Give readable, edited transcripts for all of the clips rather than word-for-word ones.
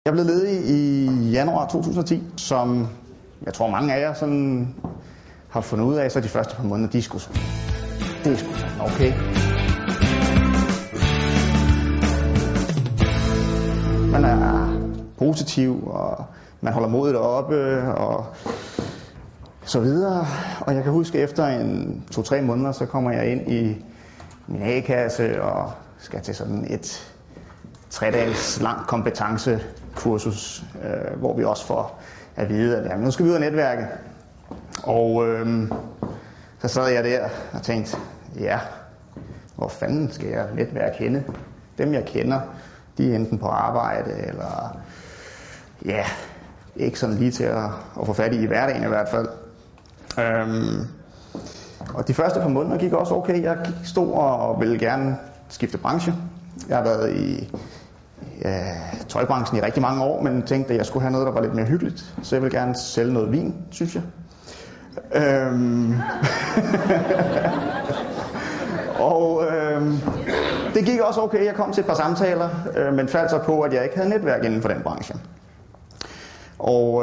Jeg blev ledig i januar 2010, som jeg tror mange af jer sådan har fundet ud af, så de første par måneder, det er sgu sådan okay. Man er positiv, og man holder modet oppe, og så videre. Og jeg kan huske, efter 2-3 måneder, så kommer jeg ind i min A-kasse og skal til sådan et 3-dages langt kompetencekursus, hvor vi også får at vide, at nu skal vi ud og netværke. Og så sad jeg der og tænkte, ja, hvor fanden skal jeg netværke henne? Dem jeg kender, de er enten på arbejde, eller ja, ikke sådan lige til at få fat i hverdagen i hvert fald. Og de første par måneder gik også okay. Jeg stod og ville gerne skifte branche. Jeg har været i tøjbranchen i rigtig mange år, men tænkte, at jeg skulle have noget, der var lidt mere hyggeligt. Så jeg ville gerne sælge noget vin, synes jeg. Og det gik også okay. Jeg kom til et par samtaler, men faldt så på, at jeg ikke havde netværk inden for den branche. Og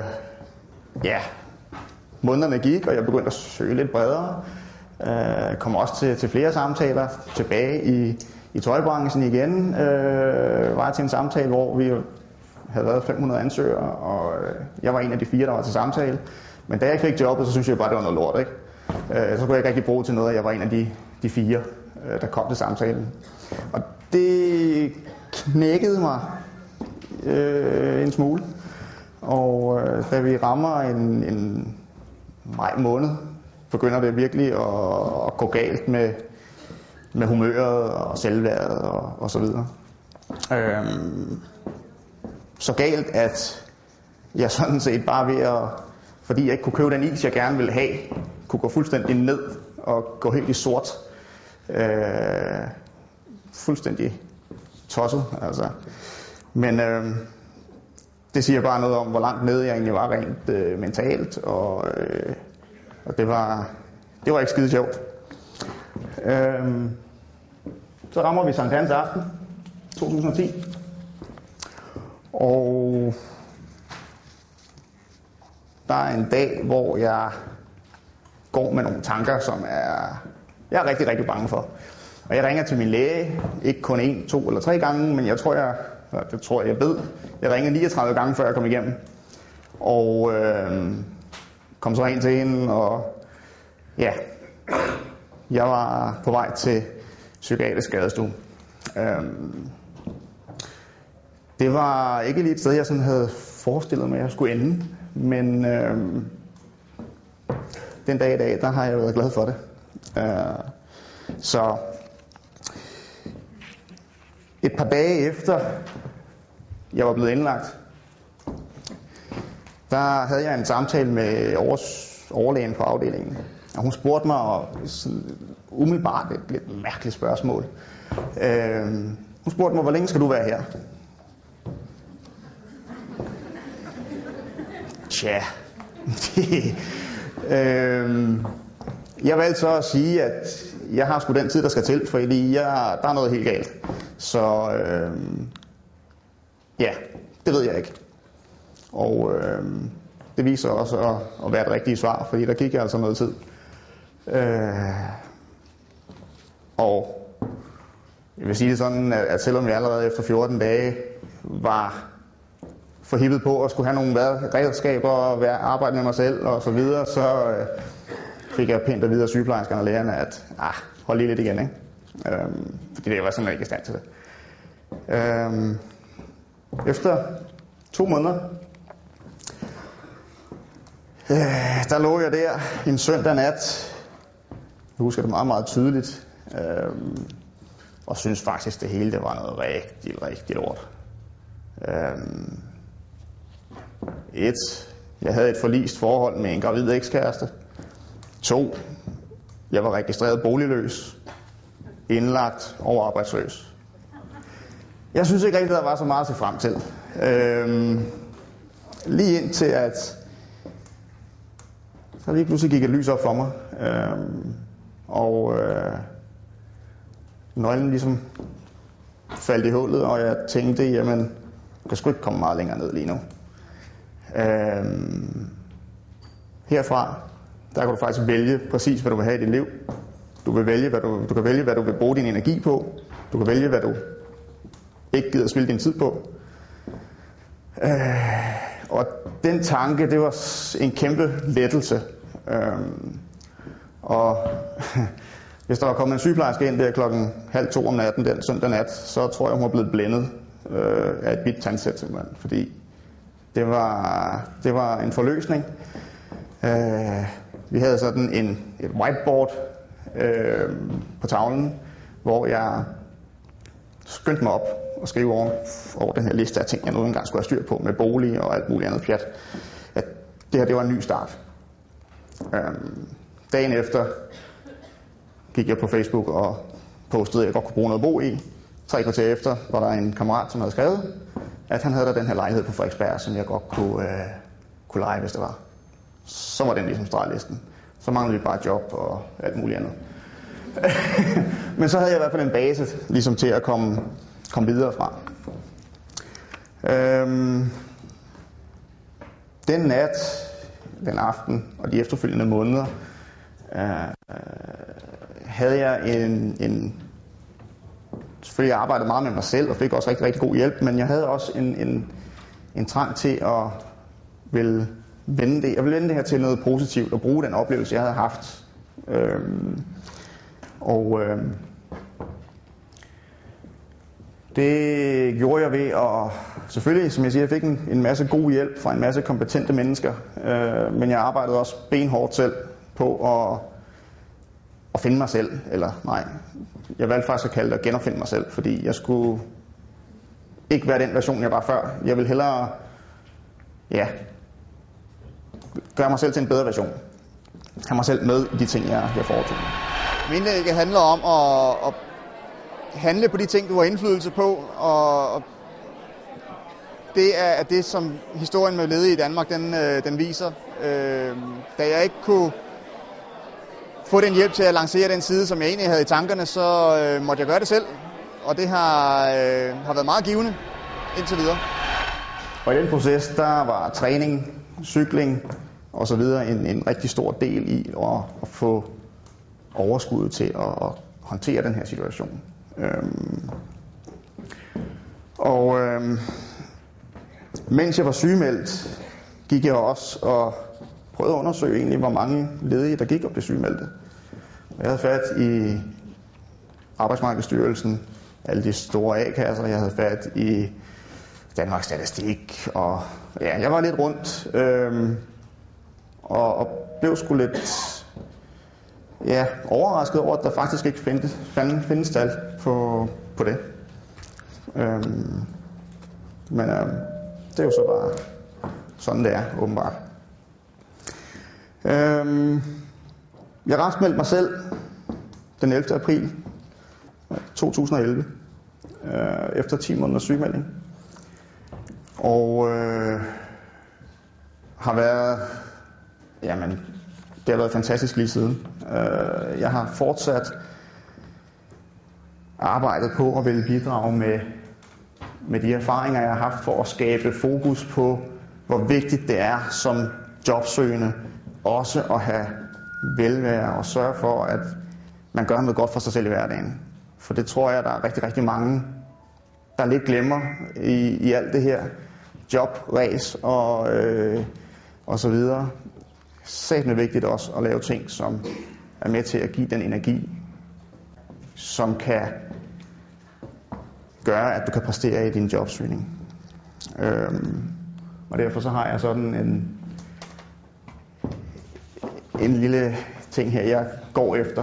månederne gik, og jeg begyndte at søge lidt bredere. Kom også til flere samtaler tilbage i tøjbranchen igen. Var til en samtale, hvor vi havde været 500 ansøgere, og jeg var en af de 4, der var til samtale. Men da jeg fik jobbet, så synes jeg bare, det var noget lort, ikke? Så kunne jeg ikke rigtig bruge til noget, at jeg var en af de 4, der kom til samtalen. Og det knækkede mig en smule. Og da vi rammer en maj måned, begynder det virkelig at gå galt med humøret og selvværdet og så videre. Så galt, at jeg sådan set bare ved at, fordi jeg ikke kunne købe den is, jeg gerne ville have, kunne gå fuldstændig ned og gå helt i sort. Fuldstændig tosset, altså. Men det siger bare noget om, hvor langt nede jeg egentlig var rent mentalt, og det var ikke skide sjovt. Så rammer vi Sankt Hans aften 2010, og der er en dag, hvor jeg går med nogle tanker, som jeg er rigtig, rigtig bange for. Og jeg ringer til min læge, ikke kun 1, 2 eller 3 gange, men jeg ved. Jeg ringede 39 gange, før jeg kom igennem. Og kom så ind til hende, og ja, jeg var på vej til psykiatrisk skadestue. Det var ikke lige et sted, jeg sådan havde forestillet mig, at jeg skulle ende. Men den dag i dag, der har jeg været glad for det. Så et par dage efter jeg var blevet indlagt, der havde jeg en samtale med overlægen på afdelingen. Og hun spurgte mig umiddelbart et lidt mærkeligt spørgsmål. Hun spurgte mig, hvor længe skal du være her? Tja, jeg valgte så at sige, at jeg har sgu den tid, der skal til, fordi der er noget helt galt. Så ja, det ved jeg ikke. Og det viser også at være et rigtigt svar, fordi der gik altså noget tid. Og jeg vil sige det sådan, at selvom jeg allerede efter 14 dage var forhippet på at skulle have nogle redskaber og arbejde med mig selv og så videre, så fik jeg pænt at vide af sygeplejerskerne og lægerne, at hold lige lidt igen, ikke? Fordi det var simpelthen ikke i stand til det. Efter 2 måneder, der lå jeg der en søndag nat. Jeg husker det meget, meget tydeligt. Og synes faktisk, det hele det var noget rigtig, rigtig lort. 1. Jeg havde et forlist forhold med en gravid ekskæreste. 2. Jeg var registreret boligløs, indlagt og arbejdsløs. Jeg synes ikke rigtig, der var så meget at se frem til. Lige indtil at så lige pludselig gik et lys op for mig. Og nøglen ligesom faldt i hullet, og jeg tænkte, jamen, kan sgu ikke komme meget længere ned lige nu. Herfra, der kan du faktisk vælge præcis, hvad du vil have i dit liv. Du kan vælge, hvad du vil bruge din energi på. Du kan vælge, hvad du ikke gider spilde din tid på. Og den tanke, det var en kæmpe lettelse. Og hvis der var kommet en sygeplejerske ind der 1:30 om natten den søndag nat, så tror jeg, hun var blevet blændet af et bit tandsæt simpelthen. Fordi det var en forløsning. Vi havde sådan et whiteboard på tavlen, hvor jeg skyndte mig op og skrive over den her liste af ting, jeg nu engang skulle have styr på, med bolig og alt muligt andet pjat. At det her, det var en ny start. Dagen efter gik jeg på Facebook og postede, at jeg godt kunne bruge noget at bo i. 3 kvarter efter var der en kammerat, som havde skrevet, at han havde der den her lejlighed på Frederiksberg, som jeg godt kunne leje, hvis det var. Så var den ligesom startlisten. Så manglede vi bare job og alt muligt andet. Men så havde jeg i hvert fald en base ligesom til at komme videre fra. Den nat, den aften og de efterfølgende måneder havde jeg selvfølgelig arbejdet meget med mig selv og fik også rigtig, rigtig god hjælp, men jeg havde også en trang til at ville vende det. Jeg ville vende det her til noget positivt og bruge den oplevelse, jeg havde haft. Det gjorde jeg ved at, selvfølgelig, som jeg siger, jeg fik en masse god hjælp fra en masse kompetente mennesker, men jeg arbejdede også benhårdt selv på at finde mig selv, eller nej, jeg valgte faktisk at kalde det at genopfinde mig selv, fordi jeg skulle ikke være den version, jeg var før. Jeg ville hellere, gøre mig selv til en bedre version. Have mig selv med i de ting, jeg foretog. Min indlæg handler om at handle på de ting, du har indflydelse på, og det er det, som historien med ledige i Danmark, den viser. Da jeg ikke kunne få den hjælp til at lancere den side, som jeg egentlig havde i tankerne, så måtte jeg gøre det selv, og det har været meget givende indtil videre. Og i den proces, der var træning, cykling og så videre en rigtig stor del i at få overskuddet til at håndtere den her situation. Mens jeg var sygemeldt, gik jeg også og prøvede at undersøge egentlig, hvor mange ledige, der gik og blev sygemeldte. Jeg havde fat i Arbejdsmarkedsstyrelsen, alle de store A-kasser, jeg havde fat i Danmarks Statistik, og ja, jeg var lidt rundt, og blev sgu lidt overrasket over, at der faktisk ikke findes tal på det. Men det er jo så bare sådan, det er, åbenbart. Jeg raskmeldte mig selv den 11. april 2011, efter 10 måneders sygemelding. Og har været, det har været fantastisk lige siden. Jeg har fortsat arbejdet på at ville bidrage med de erfaringer, jeg har haft for at skabe fokus på, hvor vigtigt det er som jobsøgende også at have velvære og sørge for, at man gør noget godt for sig selv i hverdagen. For det tror jeg, der er rigtig, rigtig mange, der lidt glemmer i alt det her jobræs og så videre. Satme vigtigt også at lave ting, som er med til at give den energi, som kan gøre, at du kan præstere i din jobsøgning. Og derfor så har jeg sådan en lille ting her, jeg går efter.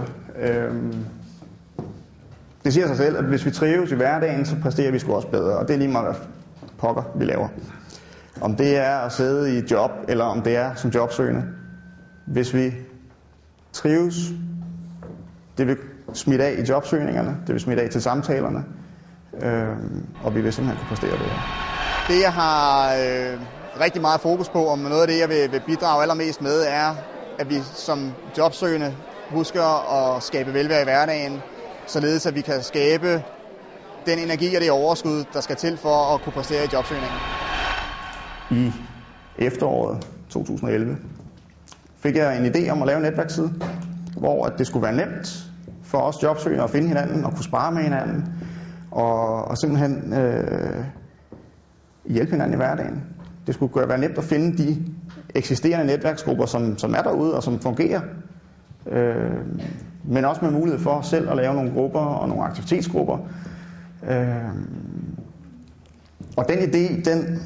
Det siger sig selv, at hvis vi trives i hverdagen, så præsterer vi sgu også bedre. Og det er lige meget, hvad pokker vi laver. Om det er at sidde i et job, eller om det er som jobsøgende. Hvis vi trives, det vil smitte af i jobsøgningerne, det vil smitte af til samtalerne, og vi vil simpelthen kunne præstere bedre. Det jeg har rigtig meget fokus på, og noget af det jeg vil bidrage allermest med, er, at vi som jobsøgende husker at skabe velvære i hverdagen, således at vi kan skabe den energi og det overskud, der skal til for at kunne præstere i jobsøgningen? I efteråret 2011 fik jeg en idé om at lave en netværksside, hvor det skulle være nemt for os jobsøgere at finde hinanden og kunne spare med hinanden og simpelthen hjælpe hinanden i hverdagen. Det skulle være nemt at finde de eksisterende netværksgrupper, som er derude og som fungerer, men også med mulighed for selv at lave nogle grupper og nogle aktivitetsgrupper. Og den idé, den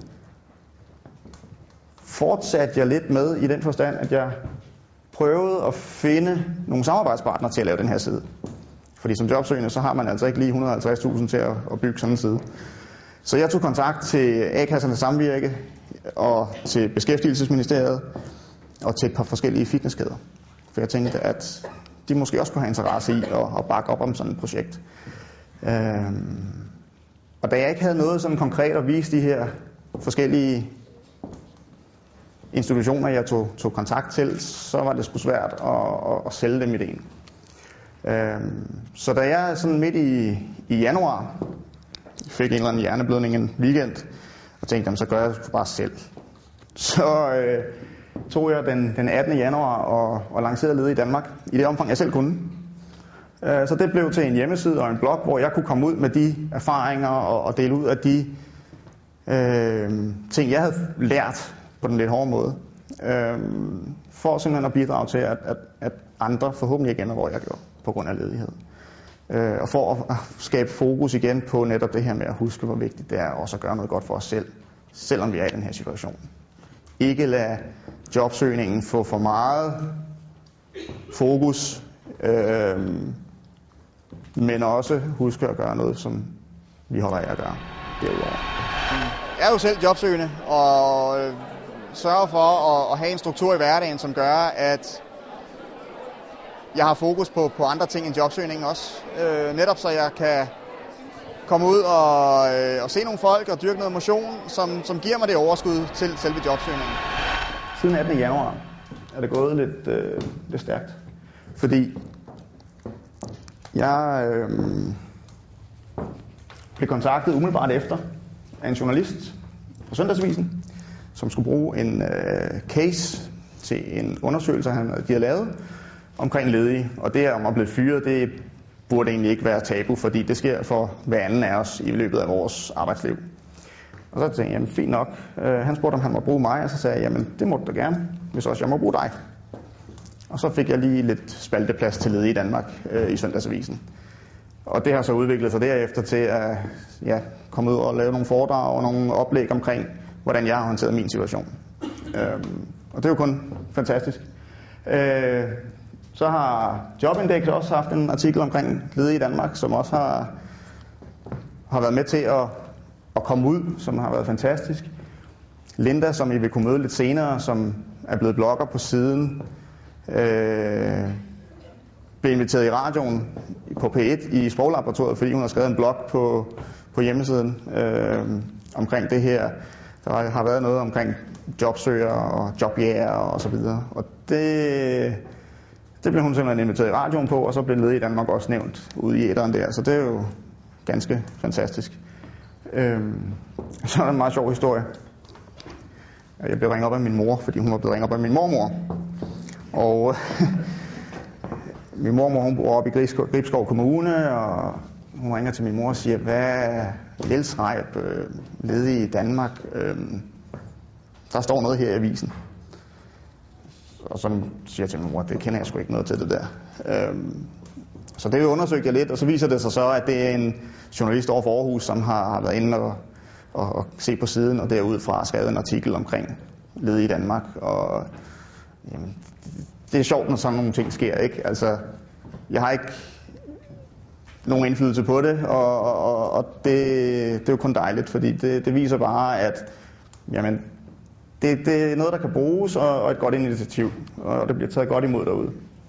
fortsatte jeg lidt med i den forstand, at jeg prøvede at finde nogle samarbejdspartnere til at lave den her side. Fordi som jobsøgende, så har man altså ikke lige 150.000 til at bygge sådan en side. Så jeg tog kontakt til A-kassernes Samvirke og til Beskæftigelsesministeriet og til et par forskellige fitnesskæder. For jeg tænkte, at de måske også kunne have interesse i at bakke op om sådan et projekt. Og da jeg ikke havde noget sådan konkret at vise de her forskellige institutioner, jeg tog kontakt til, så var det sgu svært at sælge dem ideen. Så da jeg sådan midt i januar fik en eller anden hjerneblødning en weekend, og tænkte, jamen, så gør jeg det bare selv. Så tog jeg den 18. januar og lancerede Ledig i Danmark, i det omfang jeg selv kunne. Så det blev til en hjemmeside og en blog, hvor jeg kunne komme ud med de erfaringer og dele ud af de ting, jeg havde lært på den lidt hårde måde. For simpelthen at bidrage til, at andre forhåbentlig ikke ender, hvor jeg gjorde, på grund af ledighed. Og for at skabe fokus igen på netop det her med at huske, hvor vigtigt det er også at gøre noget godt for os selv, selvom vi er i den her situation. Ikke lade jobsøgningen få for meget fokus, men også huske at gøre noget, som vi holder af at gøre derudover. Jeg er jo selv jobsøgende og sørger for at have en struktur i hverdagen, som gør, at jeg har fokus på andre ting end jobsøgningen også. Netop så jeg kan komme ud og se nogle folk og dyrke noget motion, som giver mig det overskud til selve jobsøgningen. Siden 18. januar er det gået lidt stærkt, fordi jeg blev kontaktet umiddelbart efter af en journalist fra Søndagsavisen, som skulle bruge en case til en undersøgelse, de havde lavet omkring ledige. Og det om at blive fyret, det burde egentlig ikke være tabu, fordi det sker for hver anden af os i løbet af vores arbejdsliv. Og så tænkte jeg, jamen fint nok. Han spurgte, om han måtte bruge mig, og så sagde jeg, jamen det må du da gerne, hvis også jeg må bruge dig. Og så fik jeg lige lidt spalteplads til Ledig i Danmark i Søndagsavisen. Og det har så udviklet sig derefter til at komme ud og lave nogle foredrag og nogle oplæg omkring, hvordan jeg har håndteret min situation. Og det er jo kun fantastisk. Så har Jobindex også haft en artikel omkring Ledig i Danmark, som også har været med til at komme ud, som har været fantastisk. Linda, som I vil kunne møde lidt senere, som er blevet blogger på siden, blev inviteret i radioen på P1 i Sproglaboratoriet, fordi hun har skrevet en blog på hjemmesiden omkring det her. Der har været noget omkring jobsøgere og jobjæger og så videre. Og det blev hun simpelthen inviteret i radioen på, og så blev Ledig i Danmark også nævnt ude i æteren der. Så det er jo ganske fantastisk. Så er der en meget sjov historie. Jeg blev ringet op af min mor, fordi hun var blevet ringet op af min mormor. Og min mormor, hun bor oppe i Gribskov Kommune, og hun ringer til min mor og siger, hvad Niels Reib, Ledig i Danmark, der står noget her i avisen. Og så siger jeg til min mor, det kender jeg sgu ikke noget til det der. Så det undersøgte jeg lidt, og så viser det sig så, at det er en journalist over for Aarhus, som har været inde og se på siden, og derudfra skrevet en artikel omkring Ledig i Danmark. Og jamen, det er sjovt, når sådan nogle ting sker, ikke? Altså, jeg har ikke nogen indflydelse på det, og det er jo kun dejligt, fordi det viser bare, at jamen, det er noget, der kan bruges, og et godt initiativ, og det bliver taget godt imod derude.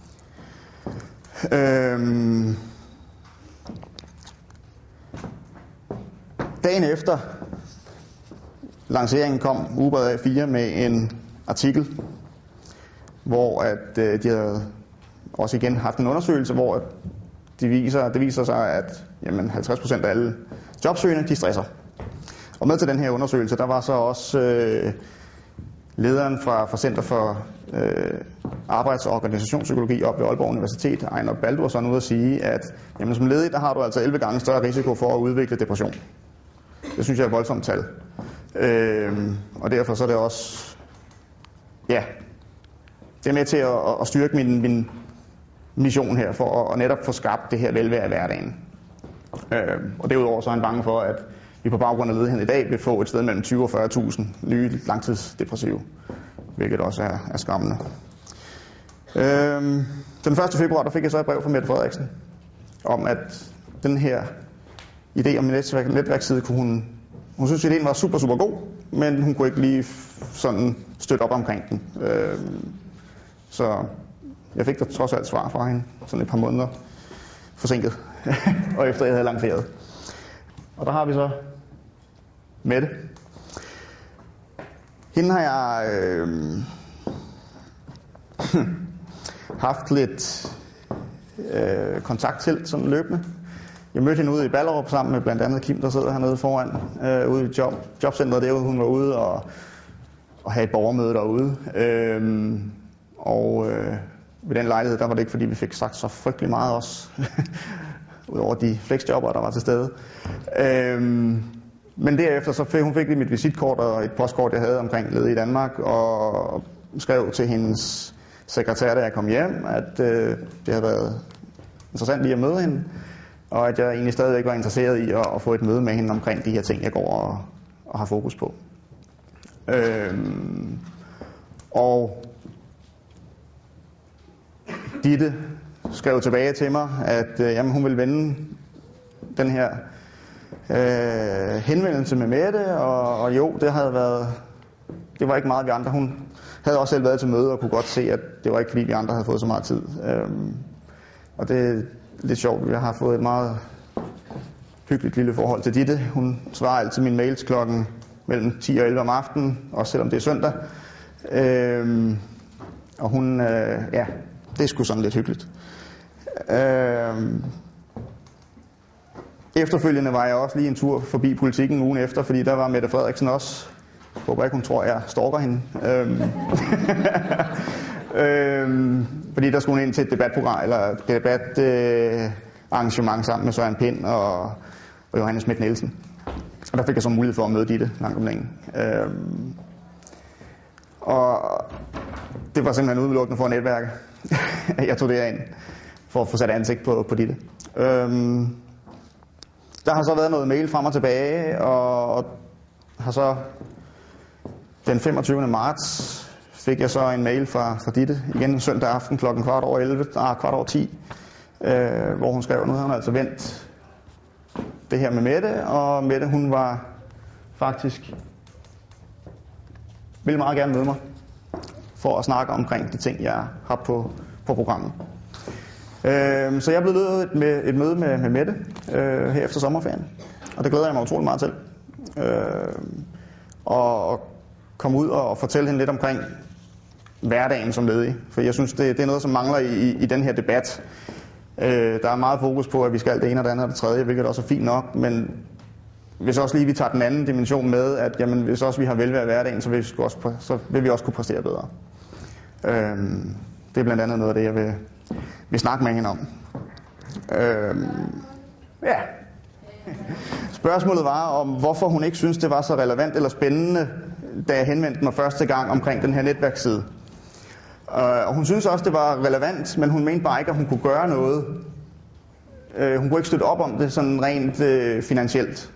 Dagen efter lanceringen kom Ugebrevet A4 med en artikel, hvor at de havde også igen haft en undersøgelse, hvor det viser sig, at jamen, 50% af alle jobsøgende, de stresser. Og med til den her undersøgelse, der var så også lederen fra Center for Arbejds- og Organisationspsykologi op ved Aalborg Universitet, Ejner Baldursson, ude at sige, at jamen, som ledig, der har du altså 11 gange større risiko for at udvikle depression. Det synes jeg er et voldsomt tal. Og derfor så er det også, ja, det er med til at styrke min mission her, for at netop få skabt det her velvære i hverdagen. Og derudover så er han bange for, at vi på baggrund af ledigheden i dag vil få et sted mellem 20 og 40.000 nye langtidsdepressive, hvilket også er skræmmende. Den 1. februar der fik jeg så et brev fra Mette Frederiksen, om at den her idé om en netværksside, hun synes, at ideen var super, super god, men hun kunne ikke lige sådan støtte op omkring den. Så jeg fik da trods alt svar fra hende, sådan et par måneder forsinket, og efter jeg havde lang ferie. Og der har vi så Mette. Hende har jeg haft lidt kontakt til sådan løbende. Jeg mødte hende ude i Ballerup sammen med blandt andet Kim, der sidder hernede foran, ude i jobcentret derude. Hun var ude og have et borgermøde derude. Ved den lejlighed, der var det ikke, fordi vi fik sagt så frygtelig meget også, udover de flexjobber, der var til stede. Men derefter så fik hun lige mit visitkort og et postkort, jeg havde omkring ledige i Danmark, og skrev til hendes sekretær, da jeg kom hjem, at det havde været interessant lige at møde hende, og at jeg egentlig stadigvæk var interesseret i at få et møde med hende omkring de her ting, jeg går og har fokus på. Og Ditte skrev tilbage til mig, at jamen, hun ville vende den her henvendelse med Mette, og jo, det var ikke meget vi andre. Hun havde også selv været til møde og kunne godt se, at det var ikke fordi vi andre havde fået så meget tid. Og det er lidt sjovt, vi har fået et meget hyggeligt lille forhold til Ditte. Hun svarer altid mine mails klokken mellem 10 og 11 om aftenen, også selvom det er søndag. Og hun, ja, det er sgu sådan lidt hyggeligt. Efterfølgende var jeg også lige en tur forbi Politikken ugen efter, fordi der var Mette Frederiksen også. Jeg håber ikke, hun tror, jeg stalker hende. Fordi der skulle hun ind til et debatprogram, eller et debatarrangement sammen med Søren Pind og Johannes Schmidt Nielsen. Og der fik jeg så mulighed for at møde Ditte langt om længe. Og det var simpelthen udelukkende for at netværke. Jeg tog det ind for at få sat ansigt på Ditte. Der har så været noget mail frem og tilbage, og har så den 25. marts fik jeg så en mail fra Ditte, igen søndag aften klokken 10:15, hvor hun skrev, nu havde hun altså vendt det her med Mette, og Mette hun var faktisk, ville meget gerne møde mig, for at snakke omkring de ting, jeg har på programmet. Så jeg er blevet løbet med et møde med Mette her efter sommerferien, og det glæder jeg mig utrolig meget til. Og komme ud og fortælle hende lidt omkring hverdagen som ledig, for jeg synes, det er noget, som mangler i den her debat. Der er meget fokus på, at vi skal det ene og det andet og det tredje, hvilket også er fint nok, men hvis også lige vi tager den anden dimension med, at jamen, hvis også vi har velvære i hverdagen, så vil vi også kunne præstere bedre. Det er blandt andet noget af det, jeg vil snakke med hende om. Ja. Spørgsmålet var om, hvorfor hun ikke synes, det var så relevant eller spændende, da jeg henvendte mig første gang omkring den her netværksside. Og hun synes også, det var relevant, men hun mente bare ikke, at hun kunne gøre noget. Hun kunne ikke støtte op om det sådan rent finansielt.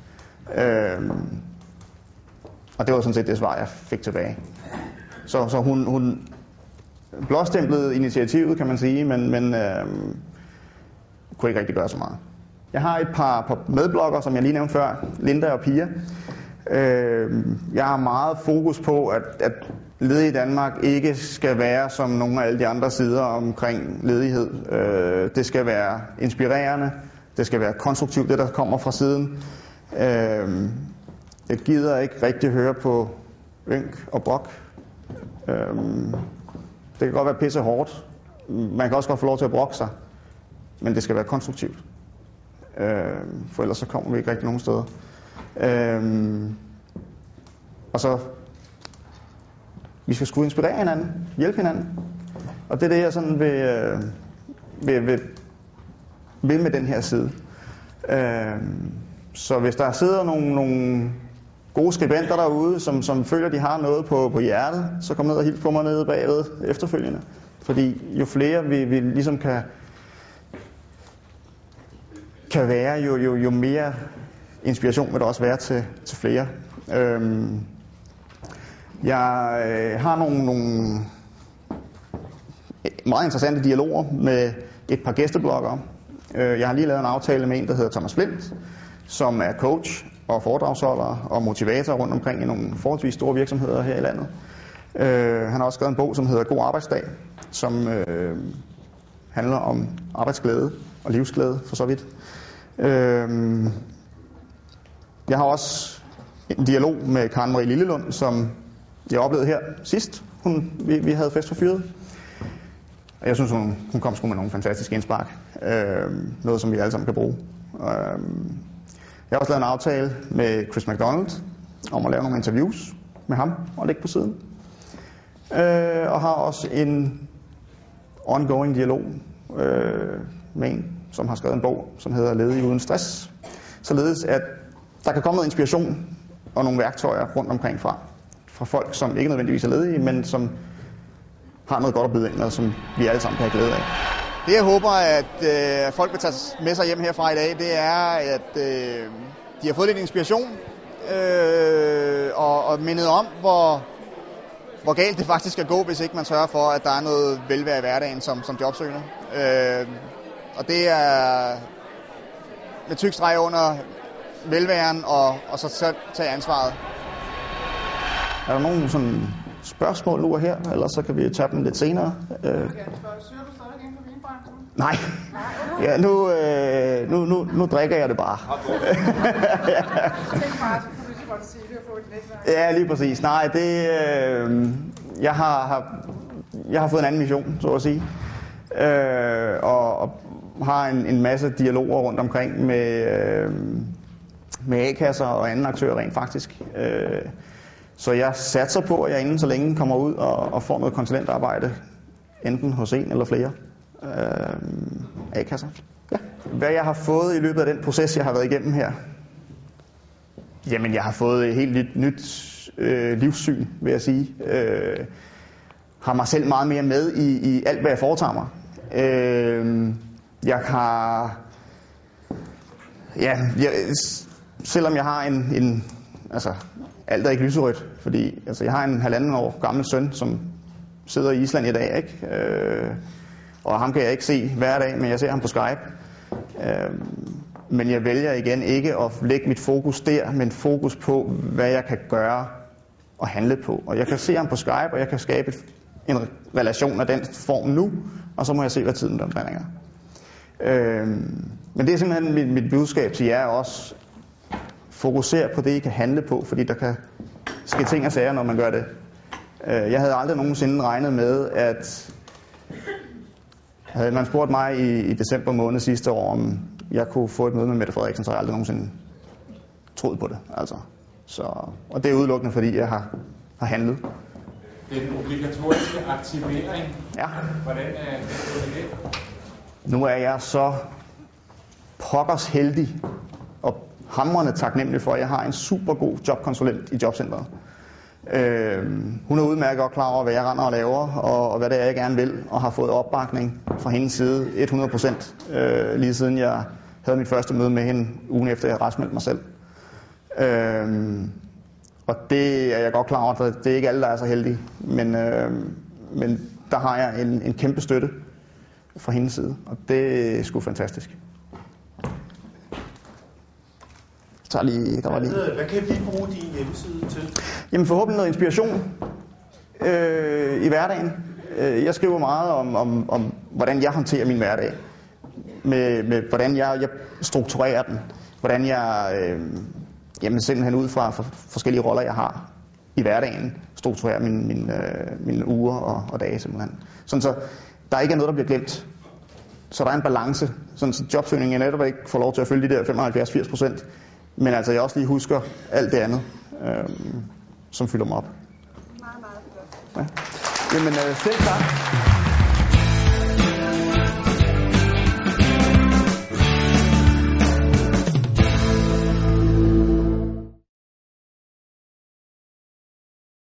Og det var sådan set det svar, jeg fik tilbage. Så hun blåstemplede initiativet, kan man sige, men kunne ikke rigtig gøre så meget. Jeg har et par medblogger, som jeg lige nævnte før, Linda og Pia. Jeg har meget fokus på, at ledige i Danmark ikke skal være som nogle af alle de andre sider omkring ledighed. Det skal være inspirerende, det skal være konstruktivt, det der kommer fra siden. Jeg gider ikke rigtig høre på ynk og brok. Det kan godt være pisse hårdt. Man kan også godt få lov til at brokke sig. men det skal være konstruktivt. For ellers så kommer vi ikke rigtig nogen steder. Og så vi skal sgu inspirere hinanden, hjælpe hinanden. Og det er det, jeg sådan vil med den her side. Så hvis der sidder nogle gode skribenter derude, som føler, de har noget på hjertet, så kom ned og hils på mig nede bagved efterfølgende. Fordi jo flere vi ligesom kan være, jo mere inspiration vil der også være til flere. Jeg har nogle meget interessante dialoger med et par gæstebloggere. Jeg har lige lavet en aftale med en, der hedder Thomas Flint, som er coach og foredragsholder og motivator rundt omkring i nogle forholdsvis store virksomheder her i landet. Han har også skrevet en bog, som hedder God Arbejdsdag, som handler om arbejdsglæde og livsglæde for så vidt. Jeg har også en dialog med Karen Marie Lillelund, som jeg oplevede her sidst. Vi havde fest for fyret. Jeg synes, hun kom sgu med nogle fantastiske indspark. Noget, som vi alle sammen kan bruge. Jeg har også lavet en aftale med Chris McDonald om at lave nogle interviews med ham og lægge på siden. Og har også en ongoing dialog med en, som har skrevet en bog, som hedder Ledig uden stress. Således at der kan komme noget inspiration og nogle værktøjer rundt omkring fra folk, som ikke nødvendigvis er ledige, men som har noget godt at byde ind, og som vi alle sammen kan have glæde af. Det jeg håber, at folk vil tage med sig hjem herfra i dag, det er, at de har fået lidt inspiration og mindet om, hvor galt det faktisk skal gå, hvis ikke man sørger for, at der er noget velvære i hverdagen som jobsøgende. Og det er med tyk streg under velværen og så selv tage ansvaret. Er der nogen sådan spørgsmål nu og her, eller så kan vi tage dem lidt senere? Søger du stadig inden for vinbranchen? Nej. Ja, nu drikker jeg det bare. Jeg tænker bare, så kan du lige godt se det og få et netværk. Ja, lige præcis. Nej, det jeg har fået en anden mission, så at sige. Og har en masse dialoger rundt omkring med A-kasser og andre aktører rent faktisk. Så jeg satser på, at jeg inden så længe kommer ud og får noget konsulentarbejde, enten hos en eller flere A-kasser. Ja. Hvad jeg har fået i løbet af den proces, jeg har været igennem her? Jamen, jeg har fået et helt nyt livssyn, vil jeg sige. Har mig selv meget mere med i alt, hvad jeg foretager mig. Jeg har... Ja, selvom jeg har altså, alt er ikke lyserødt, fordi altså, jeg har en 1,5 år gammel søn, som sidder i Island i dag, ikke? Og ham kan jeg ikke se hver dag, men jeg ser ham på Skype. Men jeg vælger igen ikke at lægge mit fokus der, men fokus på, hvad jeg kan gøre og handle på. Og jeg kan se ham på Skype, og jeg kan skabe en relation af den form nu, og så må jeg se, hvad tiden der bringer. Men det er simpelthen mit budskab til jer også. Fokuser på det, I kan handle på, fordi der kan ske ting og sager, når man gør det. Jeg havde aldrig nogensinde regnet med, at havde man spurgt mig i december måned sidste år, om jeg kunne få et møde med Mette Frederiksen, så har jeg aldrig nogensinde troet på det. Altså. Og det er udelukkende, fordi jeg har handlet. Den obligatoriske aktivering, ja. Hvordan er det? Nu er jeg så pokkers heldig og hamrende taknemmelig for, at jeg har en super god jobkonsulent i jobcentret. Hun er udmærket og klar over, hvad jeg render og laver, og hvad det er, jeg gerne vil, og har fået opbakning fra hendes side 100%, lige siden jeg havde mit første møde med hende ugen efter, jeg raskmeldte mig selv. Og det er jeg godt klar over, for det er ikke alle, der er så heldige, men der har jeg en kæmpe støtte fra hendes side, og det er sgu fantastisk. Hvad kan vi bruge din hjemmeside til? Jamen forhåbentlig noget inspiration i hverdagen. Jeg skriver meget om hvordan jeg håndterer min hverdag. Med hvordan jeg strukturerer den. Hvordan jeg simpelthen ud fra forskellige roller, jeg har i hverdagen, strukturerer mine uger og dage simpelthen. Sådan så der ikke er noget, der bliver glemt. så der er en balance, sådan så jobsøgningen netop ikke får lov til at følge de der 75-80%, men altså jeg også lige husker alt det andet, som fylder mig op. Meget, meget godt. Ja. Jamen selv tak.